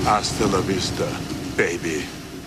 Hasta la vista, baby.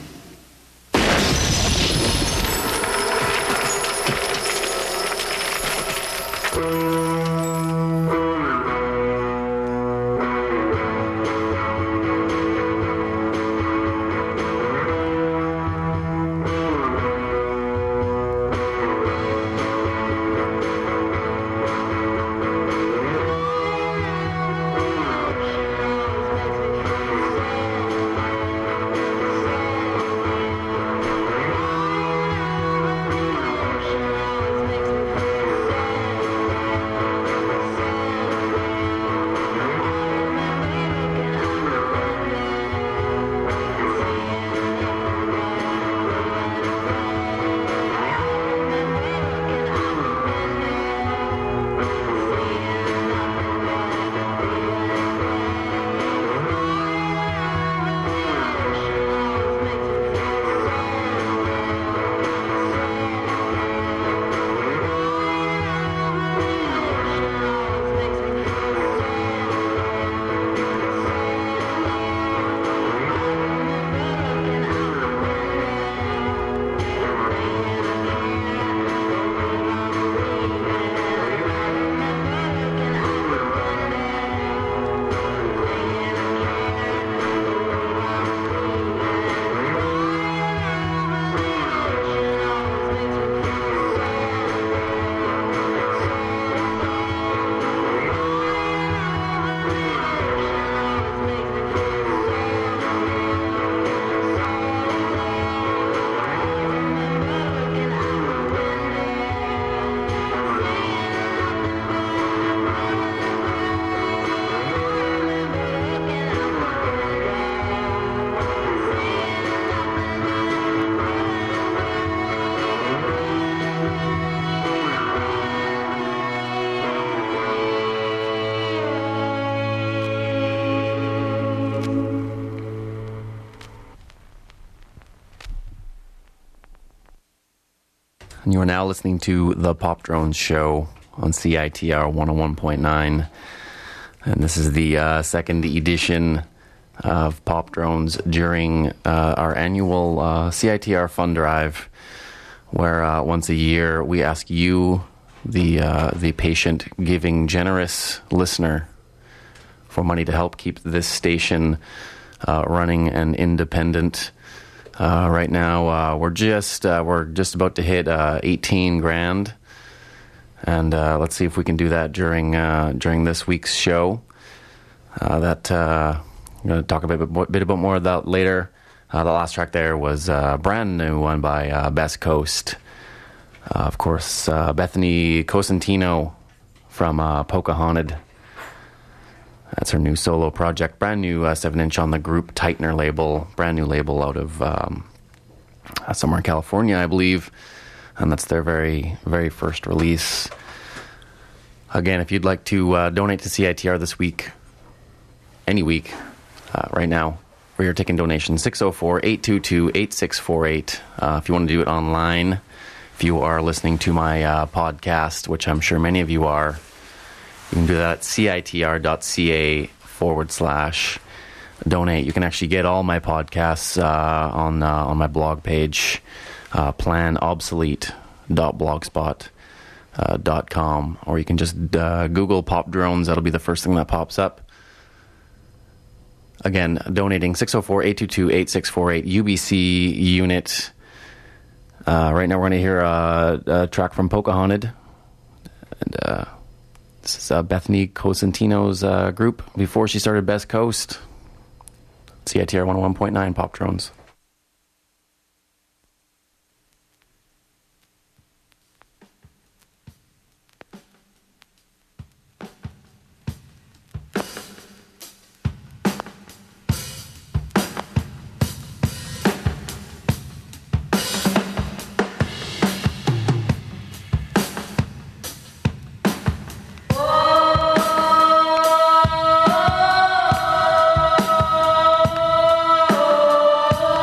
And you are now listening to The Pop Drones Show on CITR 101.9. And this is the second edition of Pop Drones during our annual CITR Fund Drive, where once a year we ask you, the patient, giving, generous listener, for money to help keep this station running and independent. Right now, we're just about to hit 18 grand, and let's see if we can do that during this week's show. I'm going to talk a bit about more of that later. The last track there was a brand new one by Best Coast. Of course, Bethany Cosentino from Pocahontas. That's her new solo project, brand new 7-inch on the Group Tightener label, brand new label out of somewhere in California, I believe, and that's their very, very first release. Again, if you'd like to donate to CITR this week, any week, right now, where you're taking donations, 604-822-8648. If you want to do it online, if you are listening to my podcast, which I'm sure many of you are, you can do that at citr.ca/donate. You can actually get all my podcasts on my blog page, planobsolete.blogspot.com, or you can just Google Pop Drones. That'll be the first thing that pops up. Again, donating 604-822-8648, UBC unit. Right now we're going to hear a track from Pocahontas. And this is Bethany Cosentino's group before she started Best Coast. CITR 101.9 Pop Drones. Oh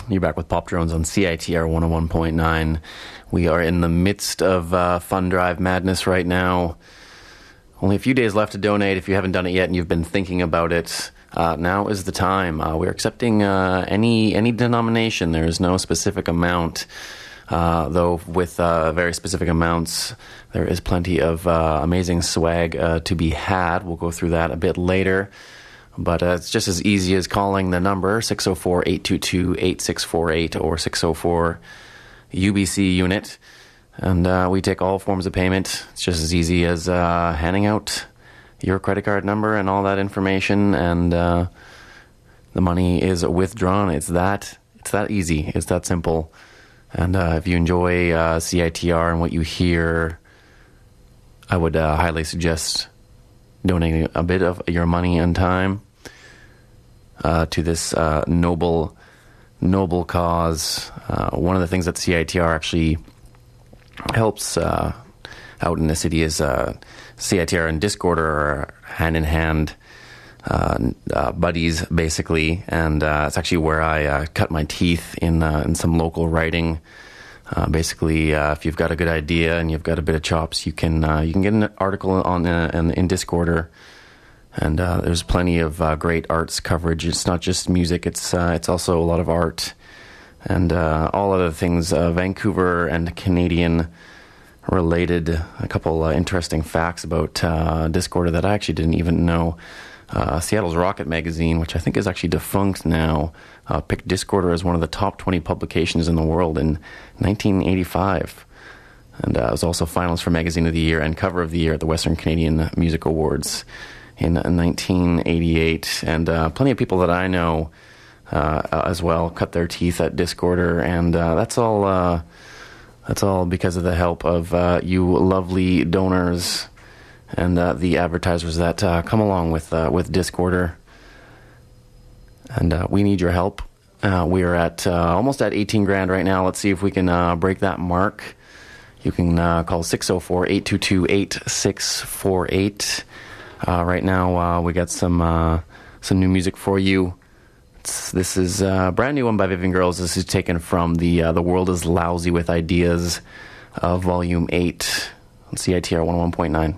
You're back with Pop Drones on CITR 101.9. We are in the midst of Fund Drive madness right now. Only a few days left to donate. If you haven't done it yet and you've been thinking about it, now is the time. We're accepting any denomination. There is no specific amount, though with very specific amounts, there is plenty of amazing swag to be had. We'll go through that a bit later. But it's just as easy as calling the number 604-822-8648 or 604 UBC unit. And we take all forms of payment. It's just as easy as handing out your credit card number and all that information, and the money is withdrawn. It's that easy. It's that simple. And if you enjoy CITR and what you hear, I would highly suggest donating a bit of your money and time to this noble cause. One of the things that CITR actually helps out in the city is CITR and Discorder are hand-in-hand buddies, basically, and it's actually where I cut my teeth in some local writing. Basically, if you've got a good idea and you've got a bit of chops, you can get an article in Discorder, and there's plenty of great arts coverage. It's not just music; it's also a lot of art and all other things, Vancouver and Canadian related. A couple interesting facts about Discorder that I actually didn't even know. Seattle's Rocket magazine, which I think is actually defunct now, picked Discorder as one of the top 20 publications in the world in 1985. And it was also finalist for Magazine of the Year and Cover of the Year at the Western Canadian Music Awards in 1988. And plenty of people that I know as well cut their teeth at Discorder, and that's all because of the help of you lovely donors and the advertisers that come along with Discorder. And we need your help. We are at almost at 18 grand right now. Let's see if we can break that mark. You can call 604-822-8648. Right now, we got some new music for you. This is a brand new one by Vivian Girls. This is taken from the World is Lousy with Ideas, Volume 8 on CITR 101.9.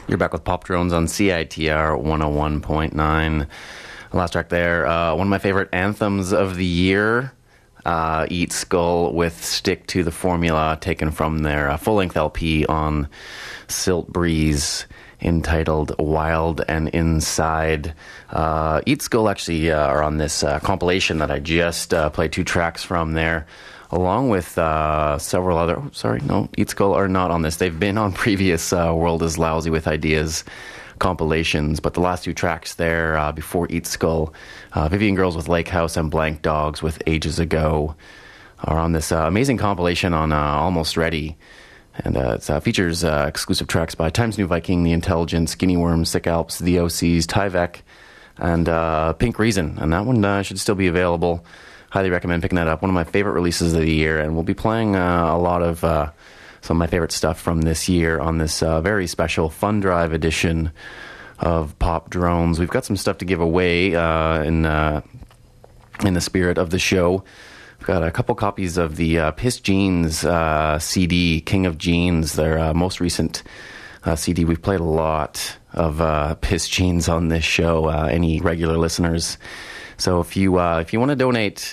You're back with Pop Drones on CITR 101.9. The last track there, one of my favorite anthems of the year, Eat Skull with Stick to the Formula, taken from their full-length LP on Silt Breeze, entitled Wild and Inside. Eat Skull actually are on this compilation that I just played 2 tracks from there, along with several other... Eat Skull are not on this. They've been on previous World is Lousy with Ideas compilations, but the last 2 tracks there before Eat Skull, Vivian Girls with Lake House and Blank Dogs with Ages Ago, are on this amazing compilation on Almost Ready. And it features exclusive tracks by Times New Viking, The Intelligent, Skinny Worms, Sick Alps, The OCs, Tyvek, and Pink Reason. And that one should still be available. Highly recommend picking that up. One of my favorite releases of the year, and we'll be playing a lot of some of my favorite stuff from this year on this very special Fun Drive edition of Pop Drones. We've got some stuff to give away in the spirit of the show. We've got a couple copies of the Piss Jeans CD, King of Jeans, their most recent CD. We've played a lot of Piss Jeans on this show, any regular listeners. So if you want to donate,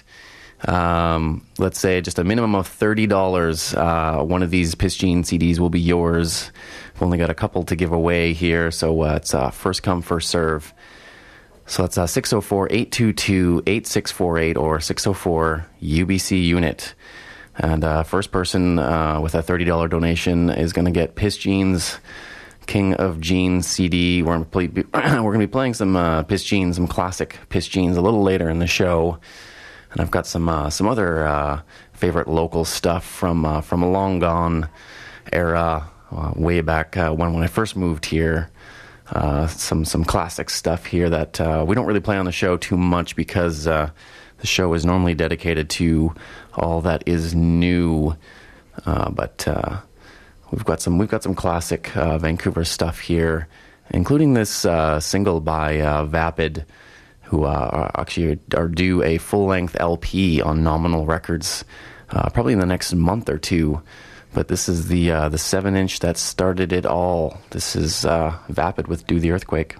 let's say just a minimum of $30, one of these Piss Jeans CDs will be yours. We've only got a couple to give away here, so it's first come, first serve. So that's 604-822-8648 or 604-UBC-UNIT. And first person with a $30 donation is going to get Piss Jeans, King of Jeans CD. We're going to be playing some Piss Jeans, some classic Piss Jeans a little later in the show. And I've got some other favorite local stuff from a long gone era, way back when I first moved here. Some classic stuff here that we don't really play on the show too much because the show is normally dedicated to all that is new. But we've got some classic Vancouver stuff here, including this single by Vapid, who actually are due a full-length LP on Nominal Records probably in the next month or two. But this is the 7-inch that started it all. This is Vapid with Do the Earthquake.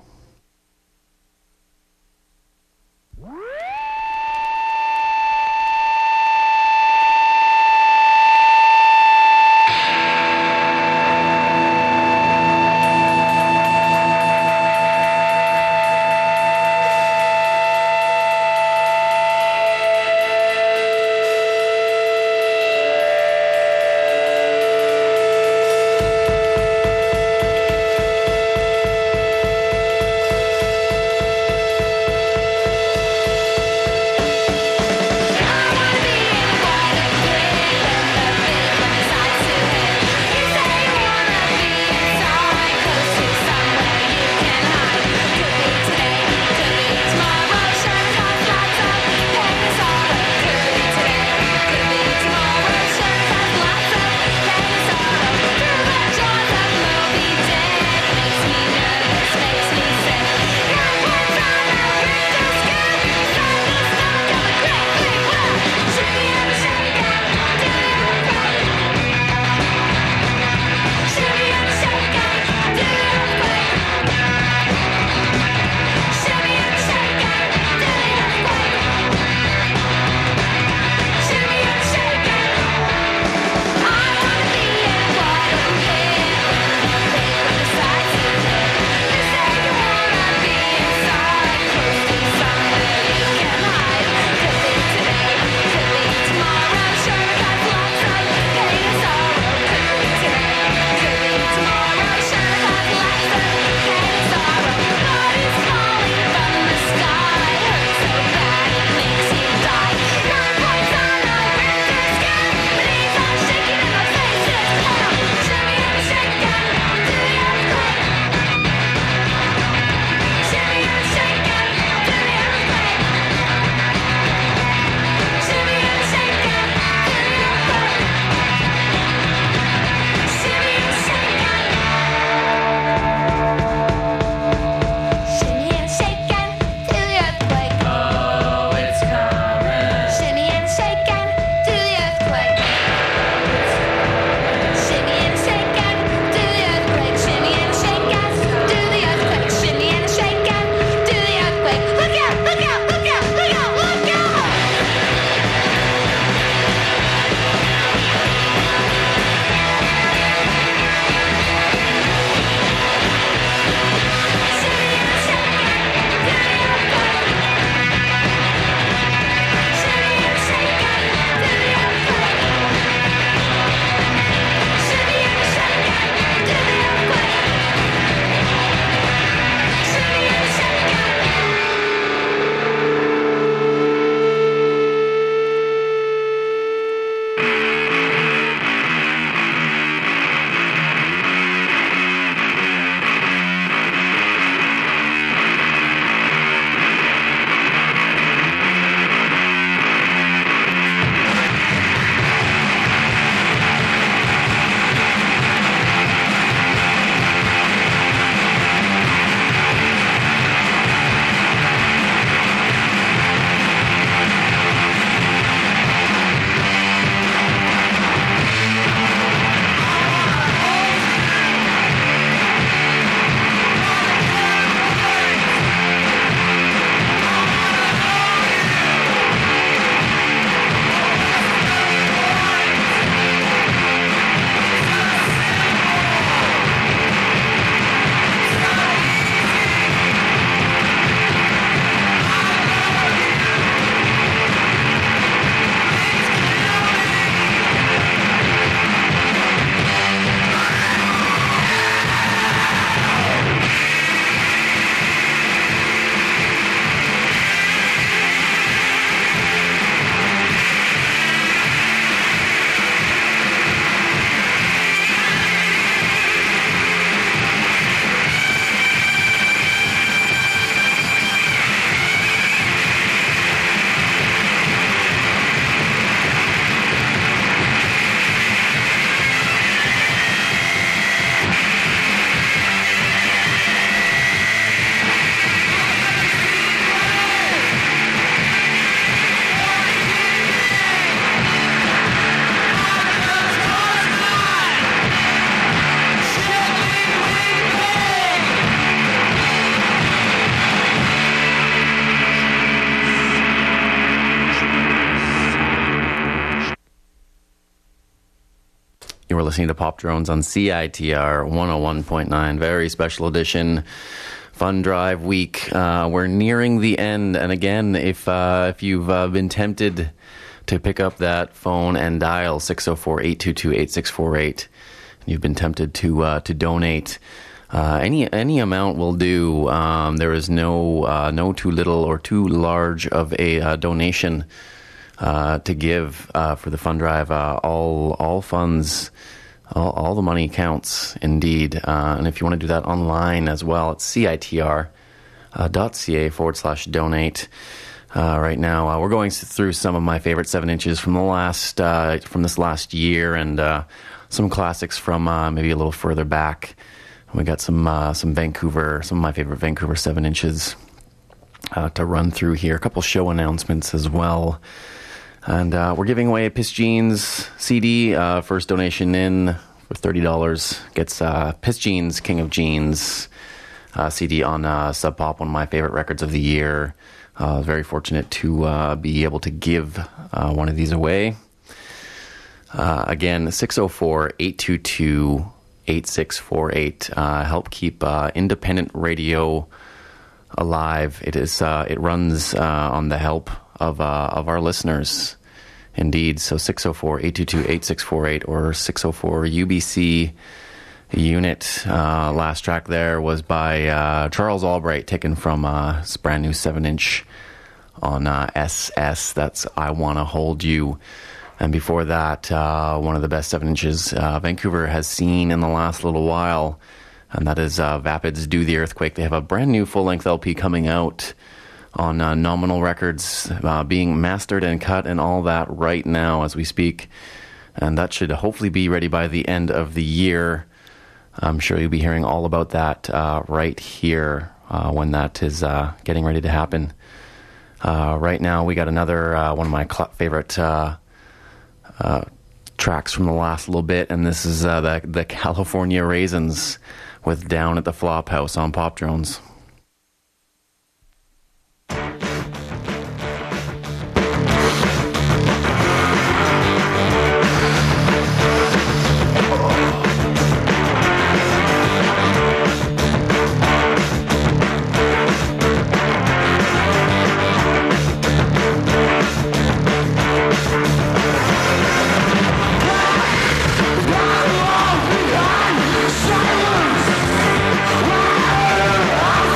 You were listening to Pop Drones on CITR 101.9, very special edition Fun Drive Week. We're nearing the end, and again, if you've been tempted to pick up that phone and dial 604-822-8648, you've been tempted to donate. Any amount will do. There is no too little or too large of a donation to give for the fund drive. All funds, all the money counts indeed. And if you want to do that online as well, it's citr.ca/donate. Right now, we're going through some of my favorite 7-inches from this last year, and some classics from maybe a little further back. We got some of my favorite Vancouver 7-inches to run through here. A couple show announcements as well. And we're giving away a Piss Jeans CD. First donation in for $30 gets Piss Jeans, King of Jeans CD on Sub Pop, one of my favorite records of the year. Very fortunate to be able to give one of these away. Again, 604-822-8648. Help keep independent radio alive. It runs on the help of our listeners, indeed. So 604-822-8648 or 604-UBC unit. Last track there was by Charles Albright, taken from his brand new 7-inch on SS. That's I Wanna Hold You. And before that, one of the best 7-inches Vancouver has seen in the last little while, and that is Vapid's Do the Earthquake. They have a brand new full-length LP coming out on Nominal Records, being mastered and cut and all that right now as we speak. And that should hopefully be ready by the end of the year. I'm sure you'll be hearing all about that right here when that is getting ready to happen. Right now, we got another one of my favorite tracks from the last little bit, and this is the California Raisins with Down at the Flophouse on Pop Drones. Silence!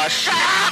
Shut up!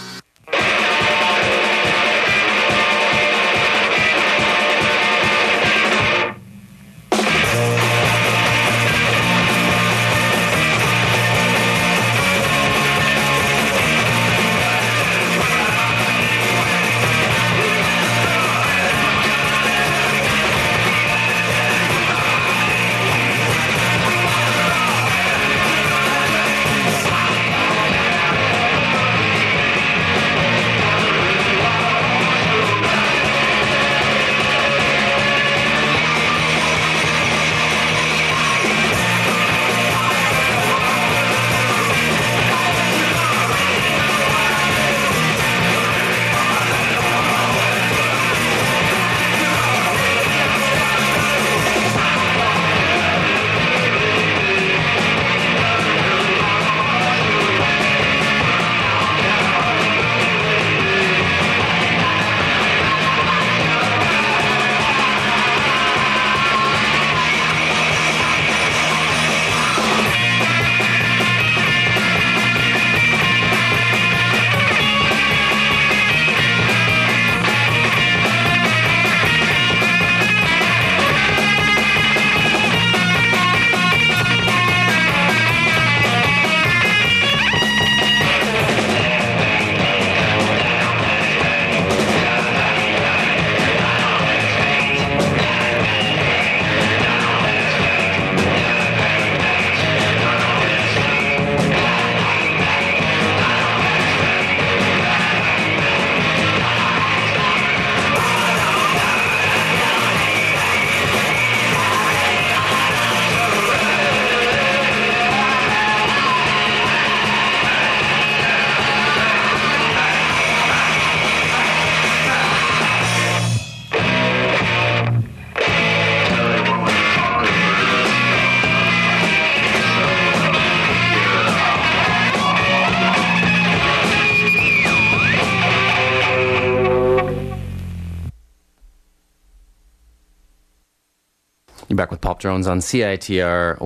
You're back with Pop Drones on CITR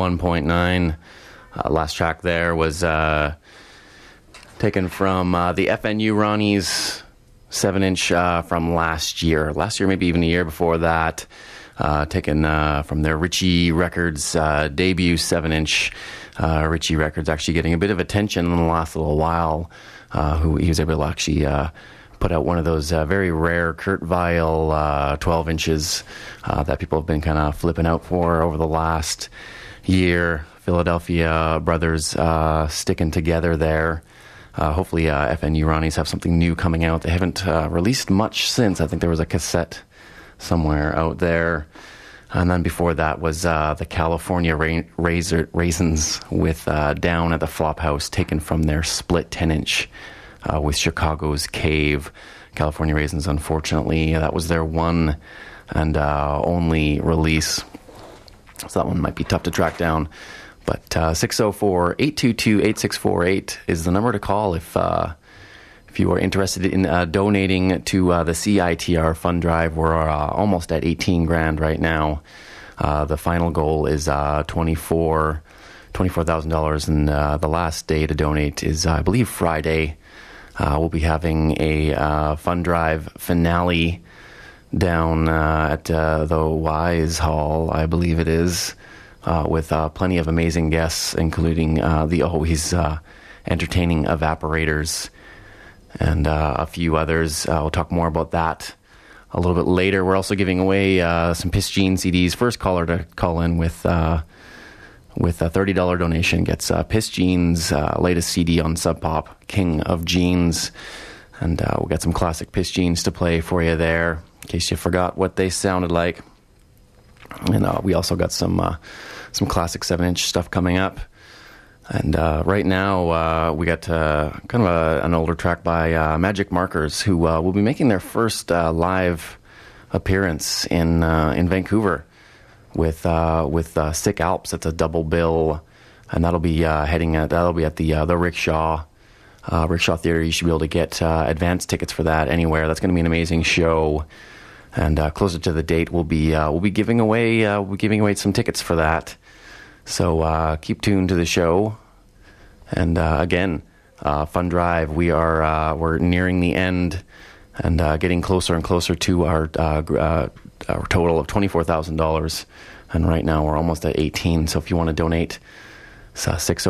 101.9. Last track there was taken from the FNU Ronnies 7-inch from last year. Last year, maybe even a year before that. Taken from their Ritchie Records debut 7-inch. Ritchie Records actually getting a bit of attention in the last little while. He was able to actually put out one of those very rare Kurt Weill 12 inches that people have been kind of flipping out for over the last year. Philadelphia brothers sticking together there. Hopefully FNU Ronnies have something new coming out. They haven't released much since. I think there was a cassette somewhere out there. And then before that was the California Raisins with Down at the Flophouse, taken from their split 10-inch with Chicago's Cave. California Raisins, unfortunately, that was their one and only release. So that one might be tough to track down. But 604-822-8648 is the number to call if you are interested in donating to the CITR fund drive. We're almost at 18 grand right now. The final goal is $24,000, and the last day to donate is, I believe, Friday. We'll be having a fund drive finale down at the Wise Hall, I believe it is, with plenty of amazing guests, including the always entertaining Evaporators and a few others. We'll talk more about that a little bit later. We're also giving away some Piss Jeans CDs. First caller to call in with a $30 donation gets Piss Jeans' latest CD on Sub Pop, King of Jeans. And we'll get some classic Piss Jeans to play for you there, in case you forgot what they sounded like. And we also got some classic 7-inch stuff coming up. And right now we got kind of an older track by Magic Markers, who will be making their first live appearance in Vancouver with Sick Alps. It's a double bill, and that'll be at the Rickshaw Theater. You should be able to get advance tickets for that anywhere. That's going to be an amazing show. And closer to the date, we'll be giving away some tickets for that. So keep tuned to the show. And again, fund drive. We're nearing the end and getting closer and closer to our total of $24,000. And right now we're almost at 18. So if you want to donate, it's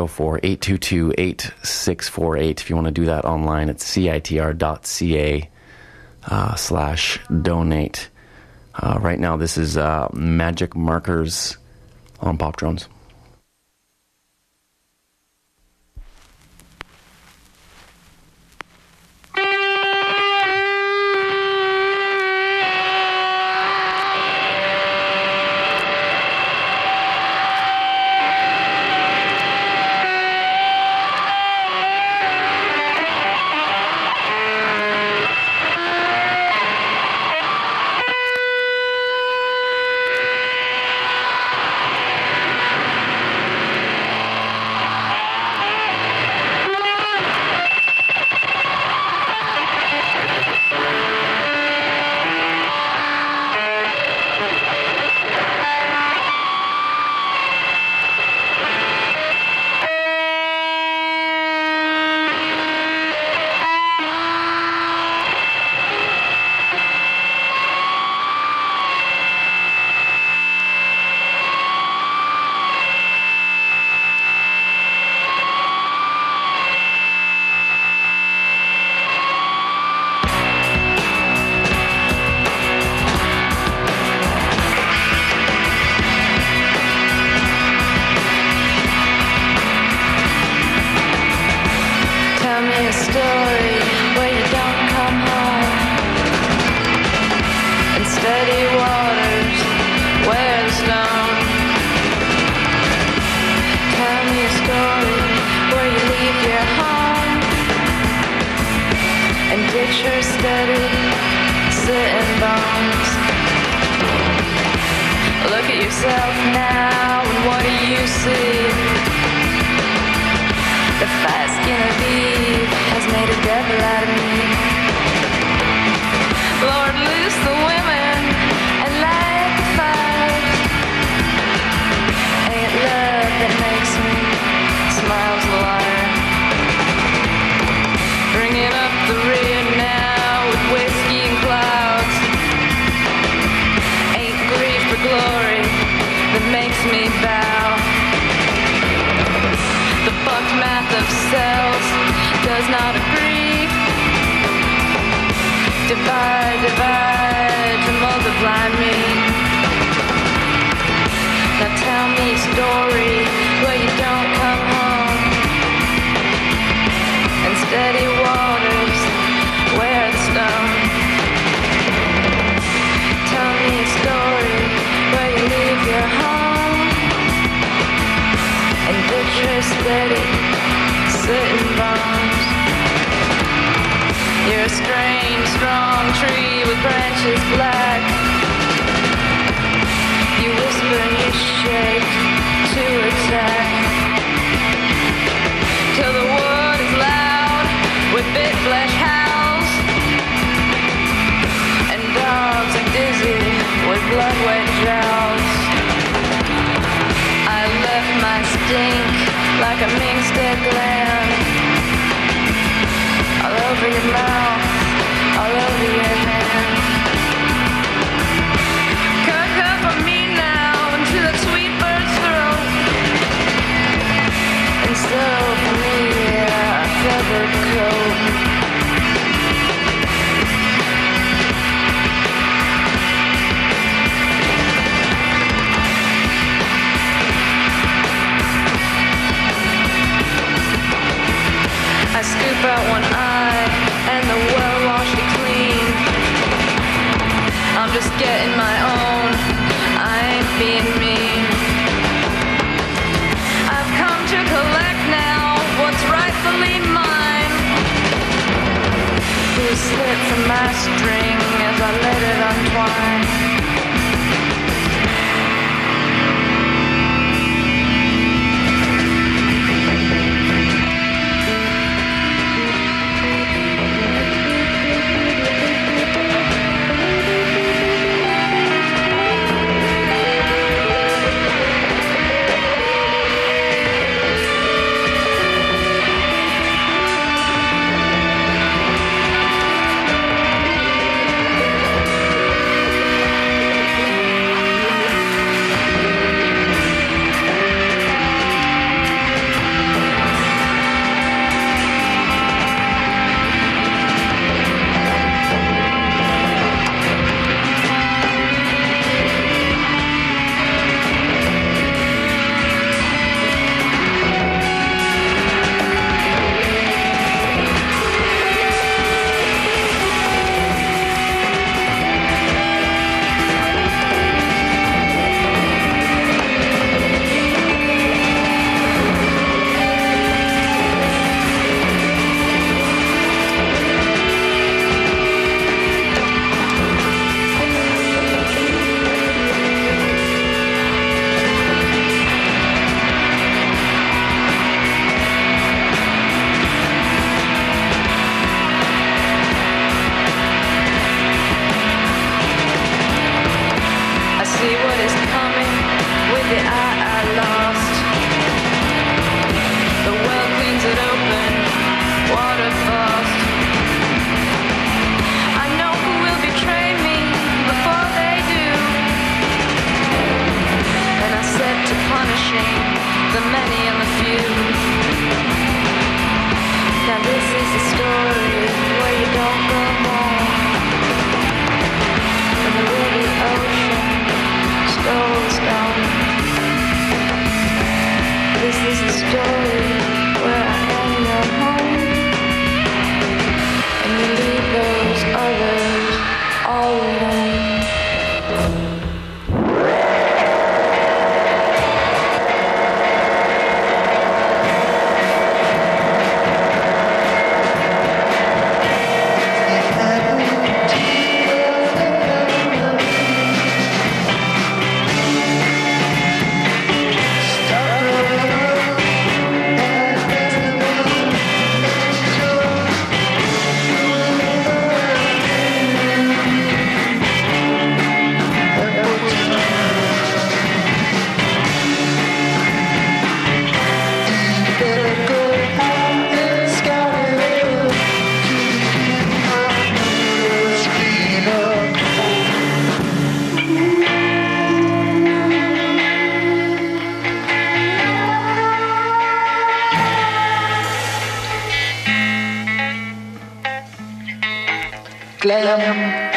604-822-8648. If you want to do that online, it's citr.ca/donate. Right now, this is Magic Markers on Pop Drones. glam.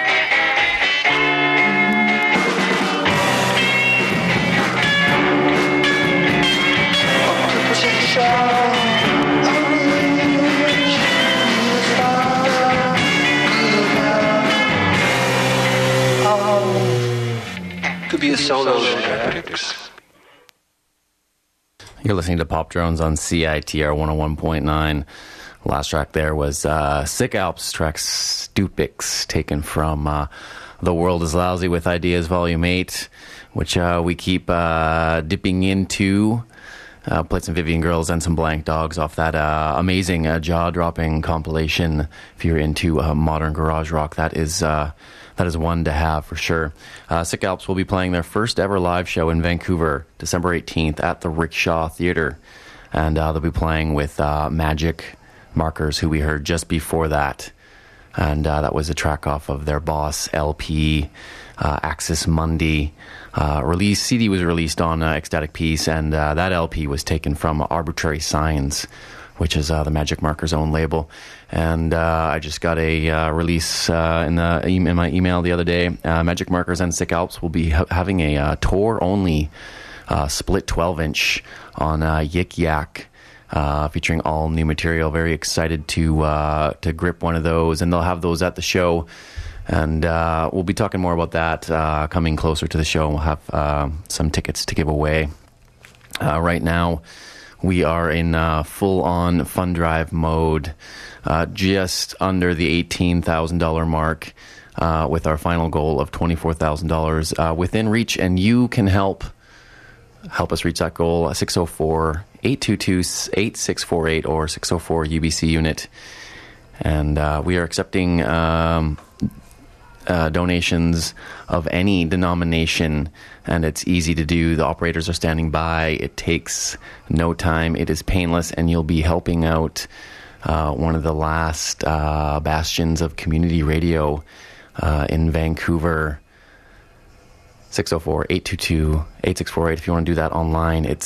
Could be a solo epics. You're listening to Pop Drones on CITR 101.9. Last track there was Sick Alps track Stupix, taken from The World is Lousy with Ideas Volume 8, which we keep dipping into. Played some Vivian Girls and some Blank Dogs off that amazing jaw-dropping compilation. If you're into modern garage rock, that is one to have for sure. Sick Alps will be playing their first ever live show in Vancouver, December 18th at the Rickshaw Theatre. And they'll be playing with Magic Markers, who we heard just before that. And that was a track off of their Boss LP, Axis Mundi. CD was released on Ecstatic Peace, and that LP was taken from Arbitrary Signs, which is the Magic Marker's own label. And I just got a release in my email the other day. Magic Markers and Sick Alps will be having a tour-only split 12-inch on Yik Yak, featuring all new material. Very excited to grip one of those, and they'll have those at the show. And we'll be talking more about that coming closer to the show. And we'll have some tickets to give away. Right now, we are in full-on fund drive mode, just under the $18,000 mark, with our final goal of $24,000 within reach. And you can help us reach that goal. 604-822-8648 or 604-UBC unit. And we are accepting donations of any denomination, and it's easy to do. The operators are standing by. It takes no time. It is painless, and you'll be helping out one of the last bastions of community radio in Vancouver. 604-822-8648. If you want to do that online, it's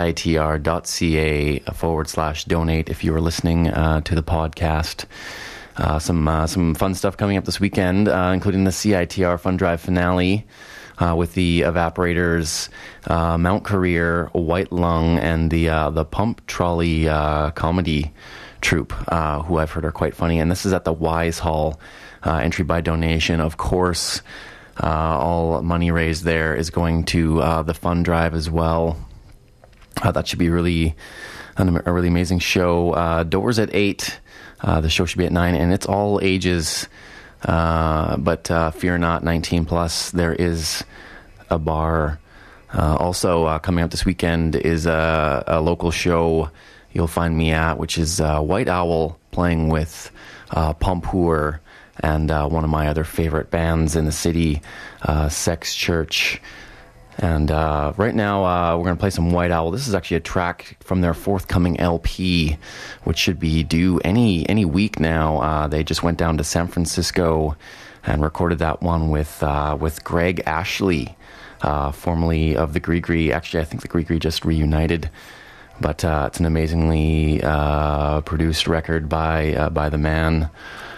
citr.ca/donate if you are listening to the podcast. Some fun stuff coming up this weekend, including the CITR Fund Drive finale with the Evaporators, Mount Career, White Lung, and the Pump Trolley comedy troupe, who I've heard are quite funny. And this is at the Wise Hall, entry by donation. Of course, all money raised there is going to the Fund Drive as well. That should be a really amazing show. Doors at 8. The show should be at 9, and it's all ages, but fear not, 19 plus. There is a bar. Also coming up this weekend is a local show you'll find me at, which is White Owl playing with Pompour and one of my other favorite bands in the city, Sex Church. And right now, we're going to play some White Owl. This is actually a track from their forthcoming LP, which should be due any week now. They just went down to San Francisco and recorded that one with Greg Ashley, formerly of the Gree. Actually, I think the Gree just reunited. But it's an amazingly produced record by the man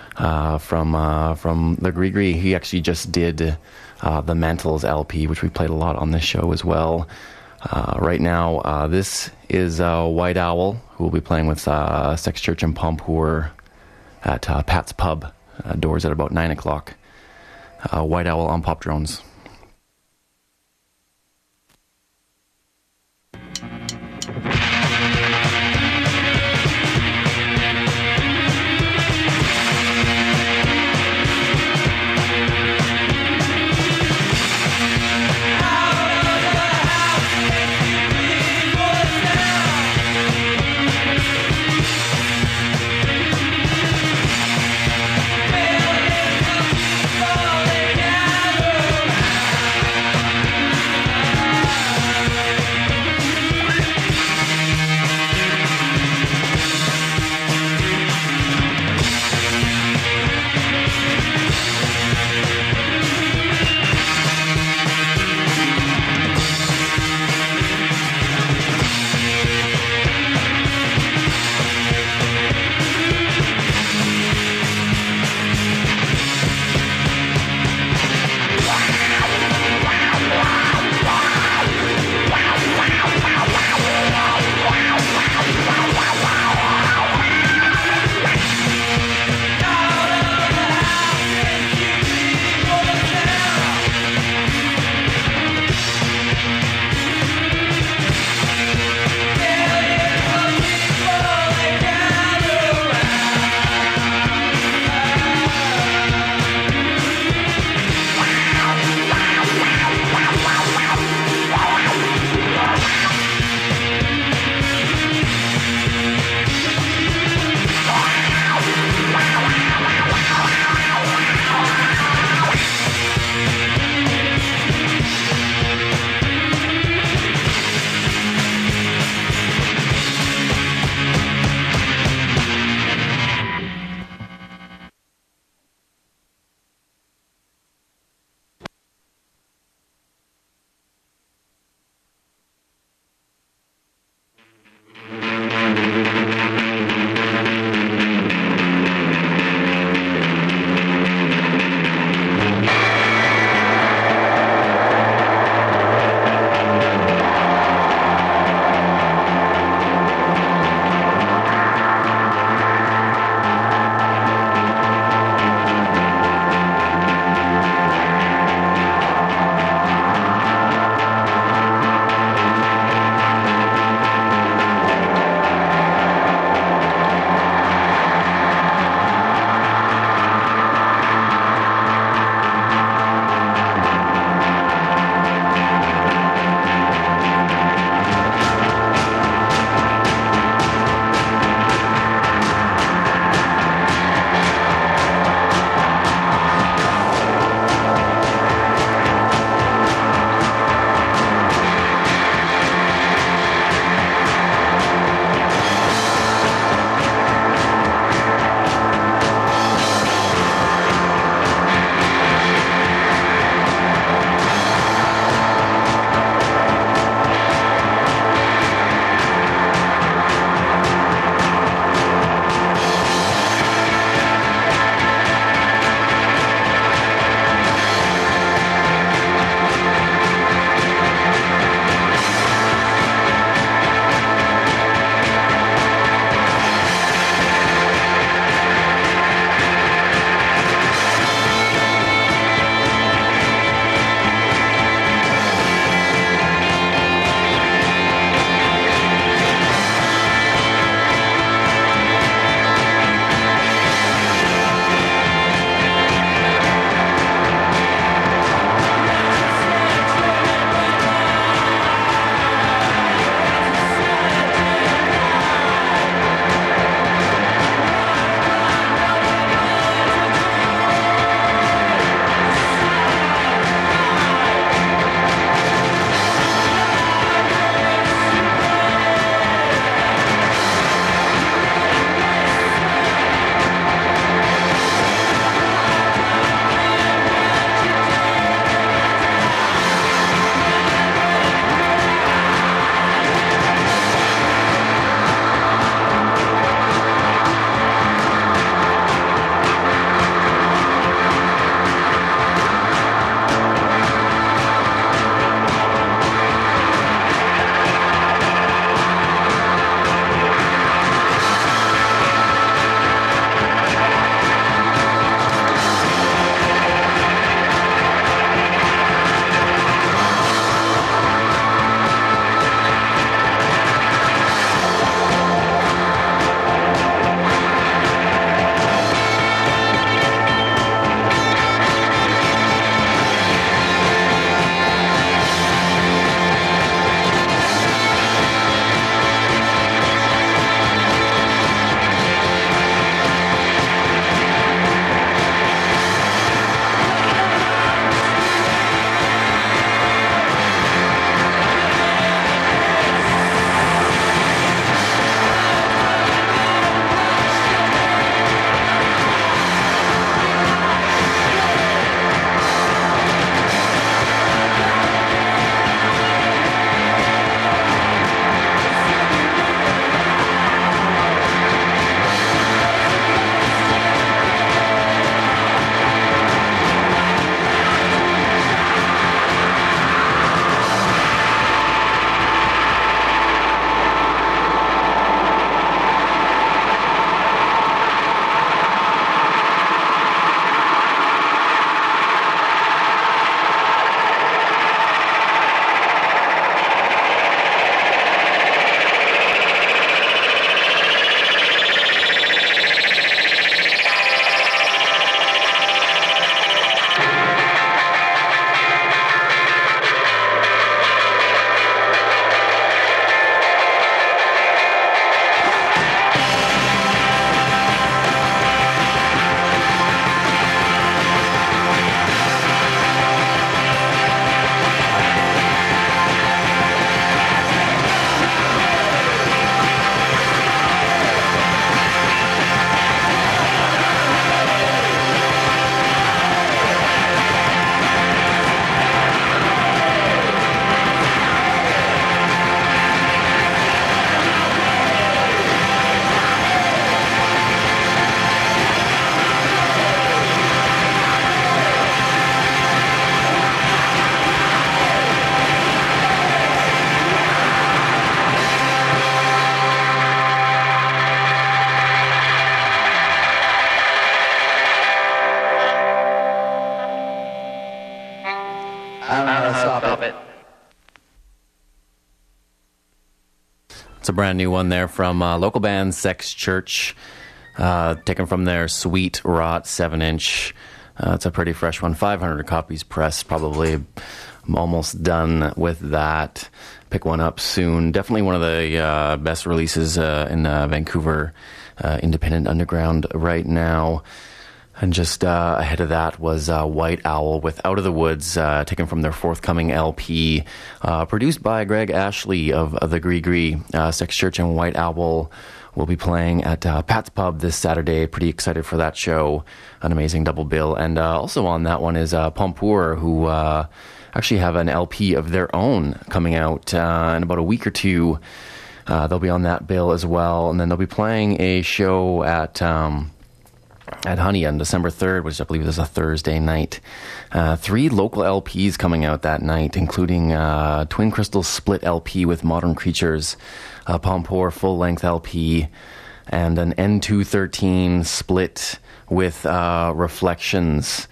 from the Gree. He actually just did the Mantles LP, which we played a lot on this show as well. Right now, this is White Owl, who will be playing with Sex Church and Pompour at Pat's Pub. Doors at about 9 o'clock. White Owl on Pop Drones. Falling out of brand new one there from local band Sex Church, taken from their Sweet Rot 7-inch. It's a pretty fresh one, 500 copies pressed, probably. I'm almost done with that. Pick one up soon. Definitely one of the best releases in Vancouver independent underground right now. And just ahead of that was White Owl with Out of the Woods, taken from their forthcoming LP, produced by Greg Ashley of the Gree. Sex Church and White Owl will be playing at Pat's Pub this Saturday. Pretty excited for that show. An amazing double bill. And also on that one is Pompour, who actually have an LP of their own coming out in about a week or two. They'll be on that bill as well. And then they'll be playing a show at Honey on December 3rd, which I believe is a Thursday night. 3 local LPs coming out that night, including Twin Crystal split LP with Modern Creatures, Pompour full-length LP, and an N213 split with Reflections.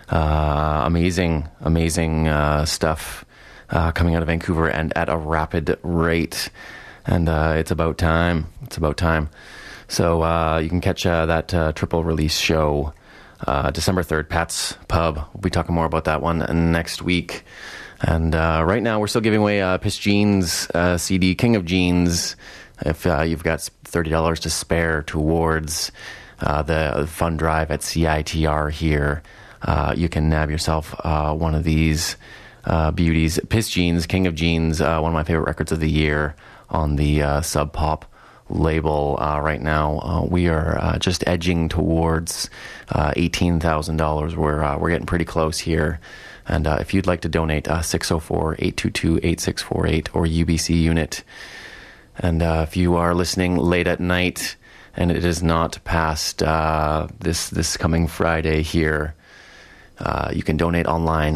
Amazing stuff coming out of Vancouver and at a rapid rate. And it's about time. So you can catch that triple release show December 3rd, Pat's Pub. We'll be talking more about that one next week. And right now we're still giving away Piss Jeans CD, King of Jeans. If you've got $30 to spare towards the fund drive at CITR here, you can nab yourself one of these beauties. Piss Jeans, King of Jeans, one of my favorite records of the year on the Sub Pop label. Right now we are just edging towards $18,000. We're getting pretty close here. And if you'd like to donate, 604-822-8648 or UBC unit. And if you are listening late at night and it is not past this coming Friday here, you can donate online,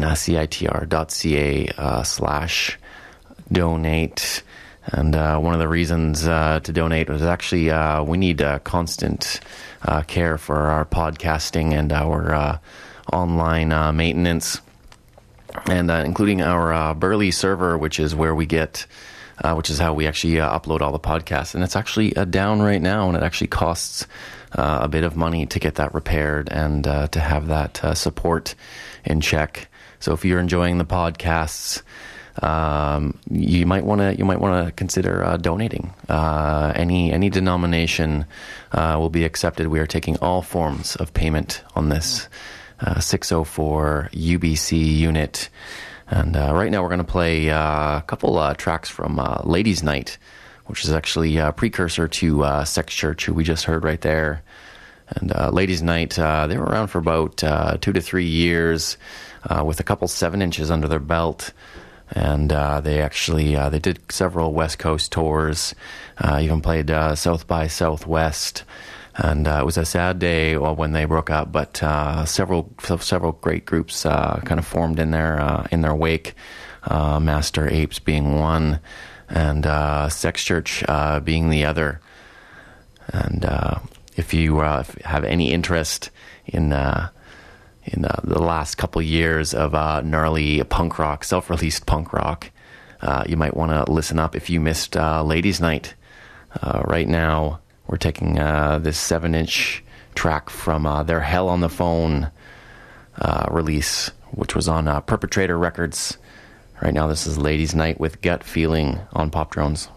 citr.ca/donate. And one of the reasons to donate was actually we need constant care for our podcasting and our online maintenance, and including our Burley server, which is where we get, which is how we actually upload all the podcasts. And it's actually down right now, and it actually costs a bit of money to get that repaired and to have that support in check. So if you're enjoying the podcasts, you might want to consider donating. Any denomination will be accepted. We are taking all forms of payment on this. 604 UBC unit. And right now we're going to play a couple tracks from Ladies Night, which is actually a precursor to Sex Church, who we just heard right there. And Ladies Night, they were around for about 2 to 3 years with a couple 7-inches under their belt. And they actually they did several West Coast tours, even played South by Southwest. And it was a sad day when they broke up, but several great groups kind of formed in their wake. Master Apes being one, and Sex Church being the other. And if you have any interest in the last couple years of gnarly punk rock, self-released punk rock, you might want to listen up if you missed Ladies Night. Right now, we're taking this 7-inch track from their Hell on the Phone release, which was on Perpetrator Records. Right now, this is Ladies Night with Gut Feeling on Pop Drones.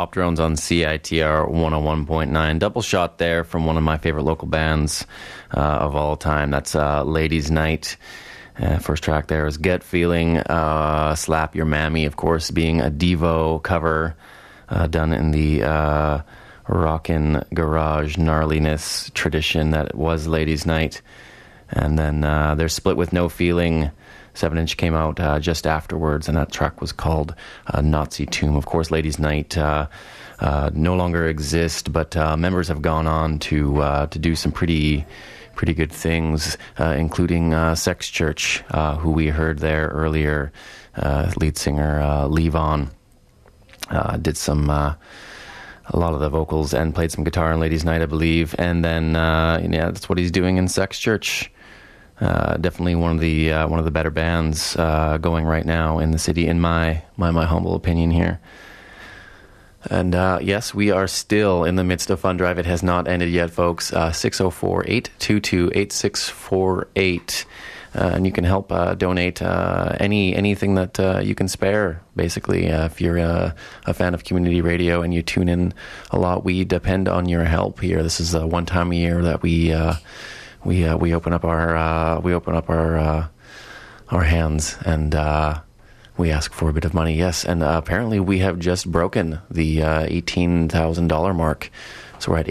Pop Drones on CITR 101.9. Double shot there from one of my favorite local bands of all time. That's Ladies Night. First track there is Get Feeling, Slap Your Mammy, of course, being a Devo cover done in the rockin' garage gnarliness tradition that was Ladies Night. And then they're split with No Feeling. 7-inch came out just afterwards, and that track was called Nazi Tomb. Of course, Ladies Night no longer exist, but members have gone on to do some pretty good things, including Sex Church, who we heard there earlier. Lead singer Levon did some a lot of the vocals and played some guitar in Ladies Night, I believe. And then that's what he's doing in Sex Church. Definitely one of the better bands going right now in the city, in my humble opinion here. And yes, we are still in the midst of Fund Drive. It has not ended yet, folks. 604-822-8648. And you can help donate anything that you can spare, basically. If you're a fan of community radio and you tune in a lot, we depend on your help here. This is one time a year that we open up our hands and we ask for a bit of money. Yes, and apparently we have just broken the $18,000 mark, so we're at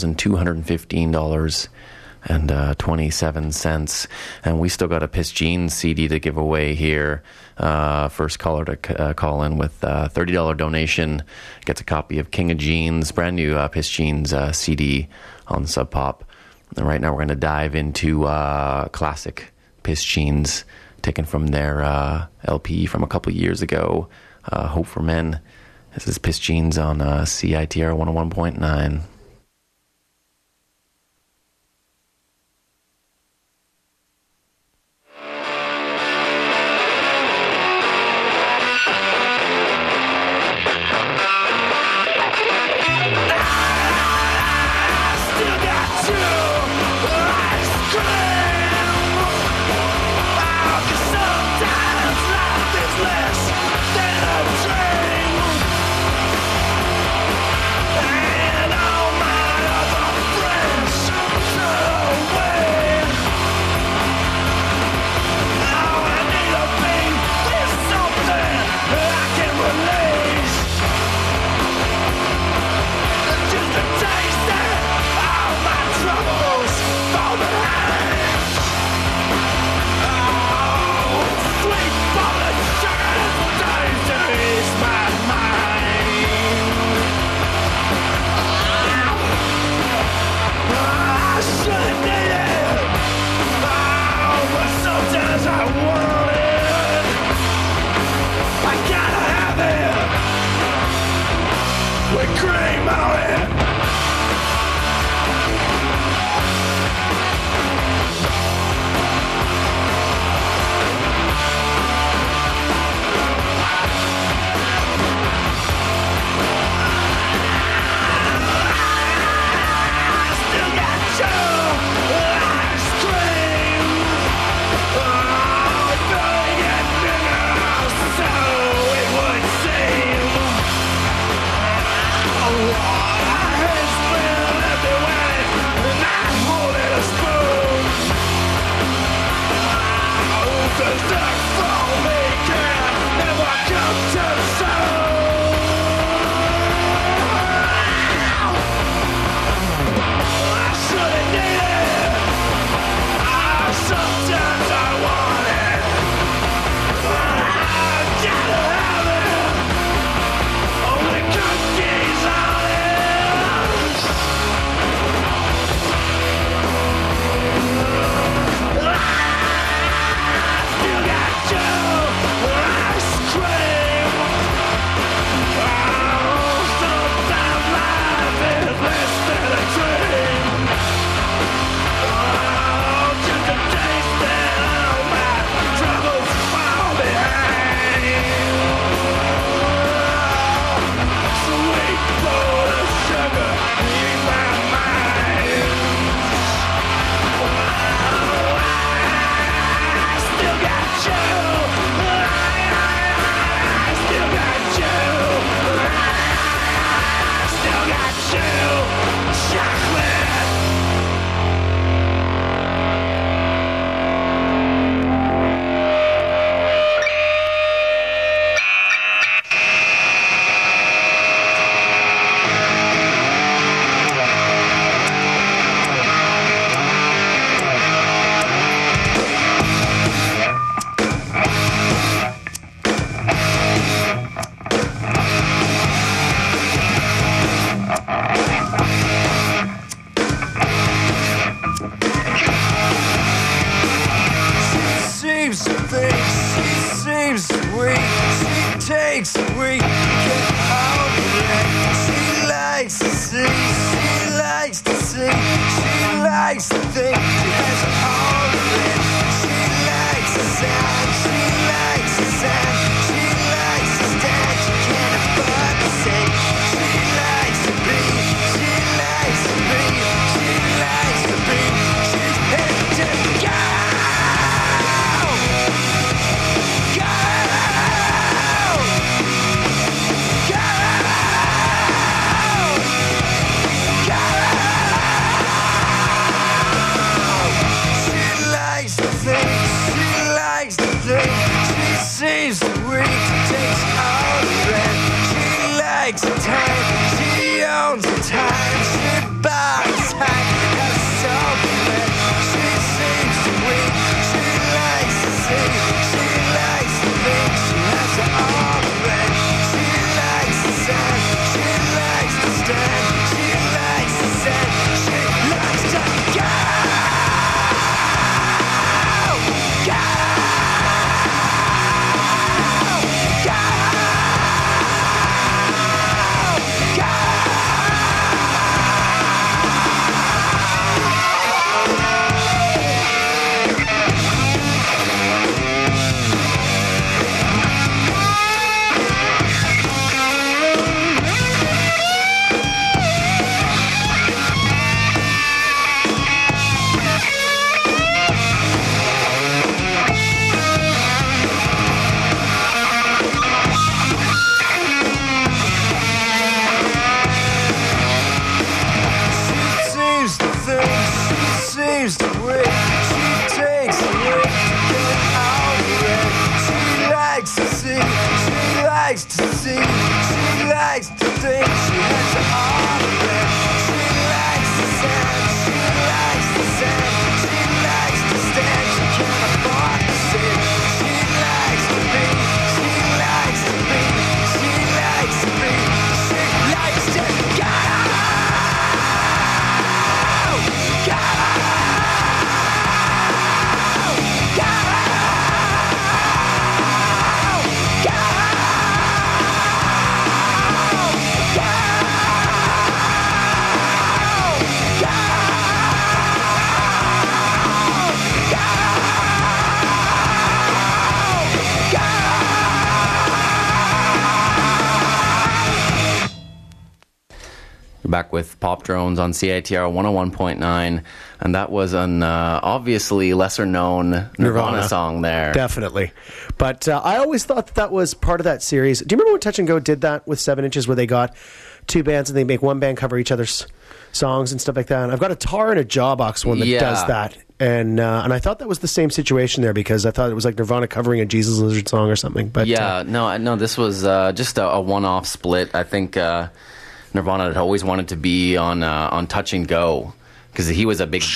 $18,215.27, and we still got a Piss Jeans CD to give away here. First caller to call in with a $30 donation gets a copy of King of Jeans, brand new Piss Jeans CD on Sub Pop. And right now we're going to dive into classic Piss Jeans, taken from their LP from a couple of years ago, Hope for Men. This is Piss Jeans on CITR 101.9. And likes to think she has all the land. She likes the sound, she likes the sound. She likes to stand, she can't afford to sing. She likes to be, she likes to be, she likes to be. She's headed to go. Sees the week, takes all the rent. She likes the time, she owns the time. She buys time, has soul for rent. She sees the week, she likes to see. She likes to think, she has all the rent. She likes the sun, she likes to stand. She likes the sun, she likes to go. Back with Pop Drones on CITR 101.9, and that was an obviously lesser-known Nirvana song there. Definitely. But I always thought that was part of that series. Do you remember when Touch and Go did that with 7 Inches, where they got two bands and they make one band cover each other's songs and stuff like that? And I've got a Tar and a Jawbox one that does that. And I thought that was the same situation there, because I thought it was like Nirvana covering a Jesus Lizard song or something. But no, this was just a one-off split. I think Nirvana had always wanted to be on Touch and Go, because he was a big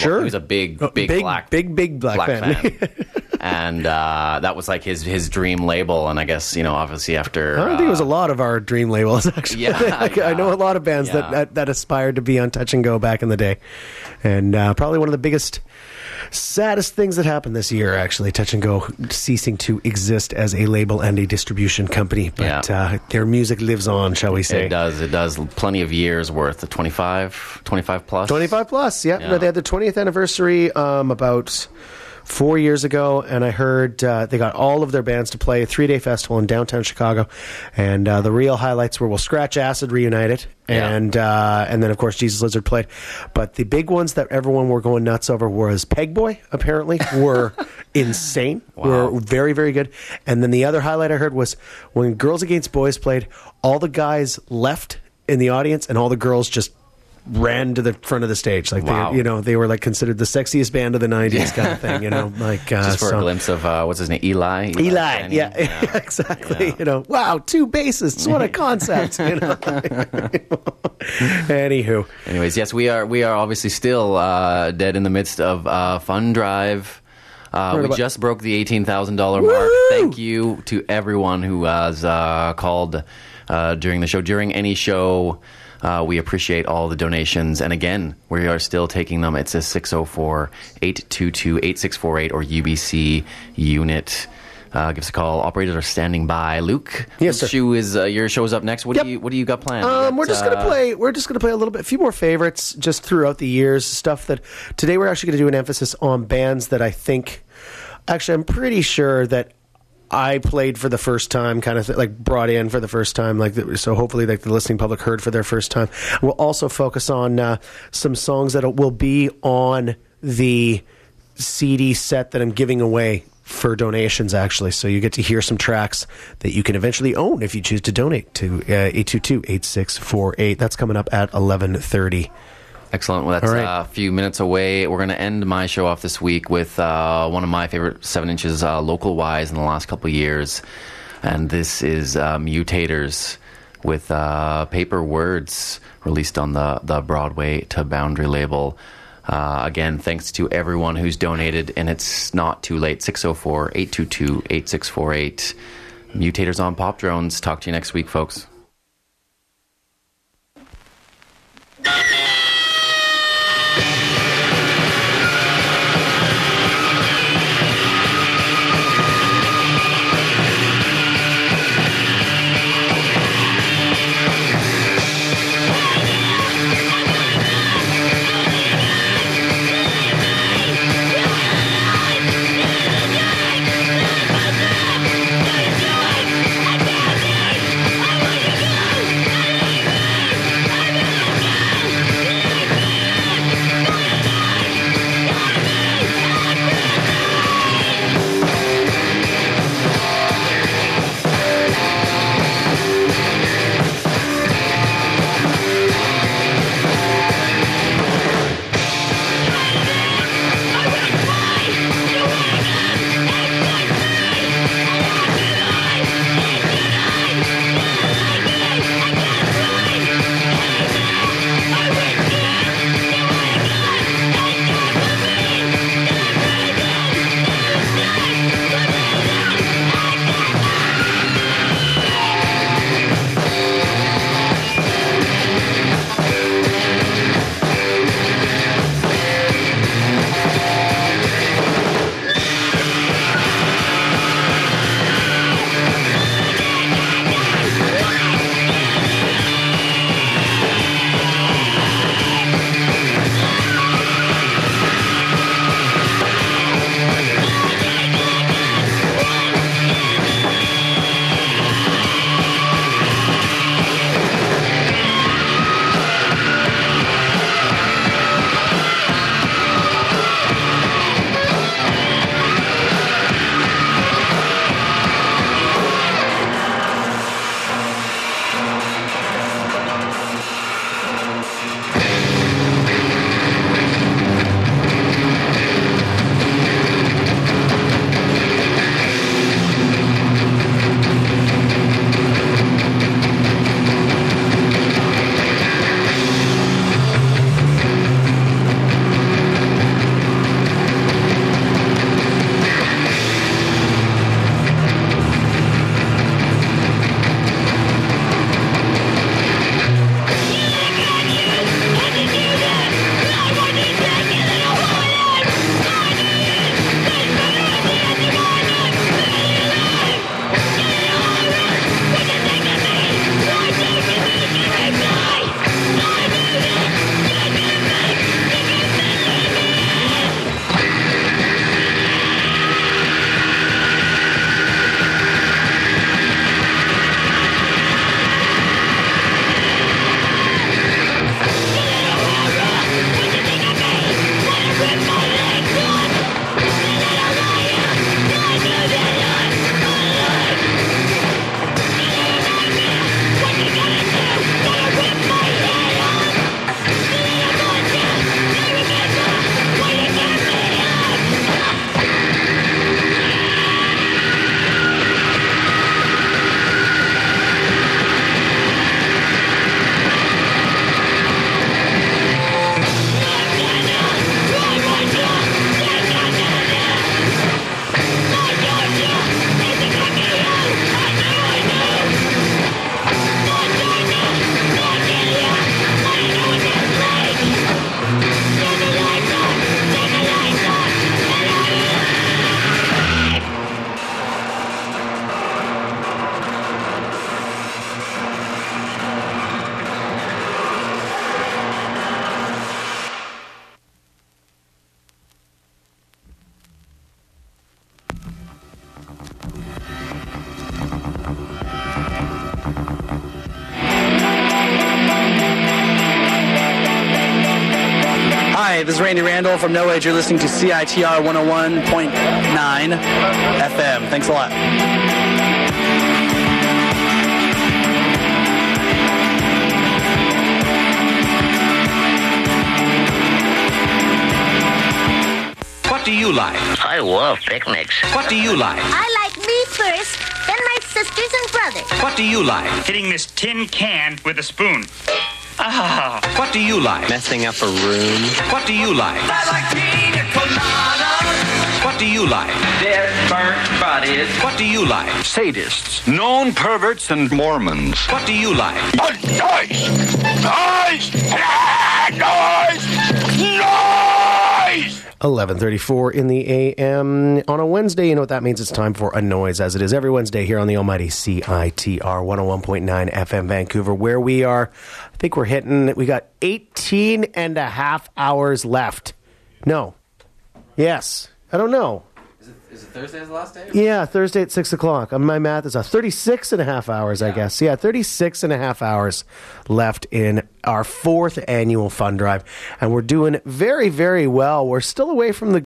black fan. And that was like his dream label. And I guess, obviously after I don't think it was a lot of our dream labels, actually. I know a lot of bands that aspired to be on Touch and Go back in the day. And probably one of the biggest, saddest things that happened this year, actually, Touch and Go ceasing to exist as a label and a distribution company. But their music lives on, shall we say. It does. Plenty of years worth. 25 plus? 25 plus, yeah. No, they had the 20th anniversary about 4 years ago, and I heard they got all of their bands to play a 3-day festival in downtown Chicago, and the real highlights were Scratch Acid reunited, and then of course Jesus Lizard played. But the big ones that everyone were going nuts over was Pegboy, apparently, were insane. Wow. Were very, very good. And then the other highlight I heard was when Girls Against Boys played, all the guys left in the audience and all the girls just ran to the front of the stage, like they were like considered the sexiest band of the 90s kind of thing, like just for a glimpse of what's his name, Eli, exactly. Wow, two bassists, what a concept. Anyways, yes, we are obviously still dead in the midst of Fund Drive. We just broke the $18,000 mark. Thank you to everyone who has called during the show, during any show. We appreciate all the donations. And again, we are still taking them. It's a 604-822-8648 or UBC unit. give us a call. Operators are standing by. Luke, Yes, sir. your show's up next. What Yep. do you got planned? We're just gonna play. We're just gonna play a few more favorites just throughout the years. Stuff that today we're actually gonna do an emphasis on bands that I think. Actually, I'm pretty sure that I played for the first time, kind of like brought in for the first time, so hopefully like the listening public heard for their first time. We'll also focus on some songs that will be on the CD set that I'm giving away for donations, actually. So you get to hear some tracks that you can eventually own if you choose to donate to 822-8648. That's coming up at 11:30. Excellent. Well, that's All right. a few minutes away. We're going to end my show off this week with one of my favorite 7 inches local-wise in the last couple of years. And this is Mutators with Paper Words, released on the Broadway to Boundary label. Again, thanks to everyone who's donated, and it's not too late. 604-822-8648. Mutators on Pop Drones. Talk to you next week, folks. I Hi, this is Randy Randall from No Age. You're listening to CITR 101.9 FM. Thanks a lot. What do you like? I love picnics. What do you like? I like me first, then my sisters and brothers. What do you like? Hitting this tin can with a spoon. Ah. What do you like? Messing up a room. What do you like? I like pina colada. What do you like? Dead, burnt bodies. What do you like? Sadists, known perverts, and Mormons. What do you like? Noise! Noise! Noise! Noise! 11:34 in the a.m. on a Wednesday. You know what that means? It's time for a noise, as it is every Wednesday here on the almighty CITR 101.9 FM Vancouver, where we are. I think we got 18 and a half hours left. No. Yes. I don't know. Is it Thursday's the last day? Yeah, Thursday at 6 o'clock. My math is 36 and a half hours, I guess. Yeah, 36 and a half hours left in our 4th annual fund drive. And we're doing very, very well. We're still away from the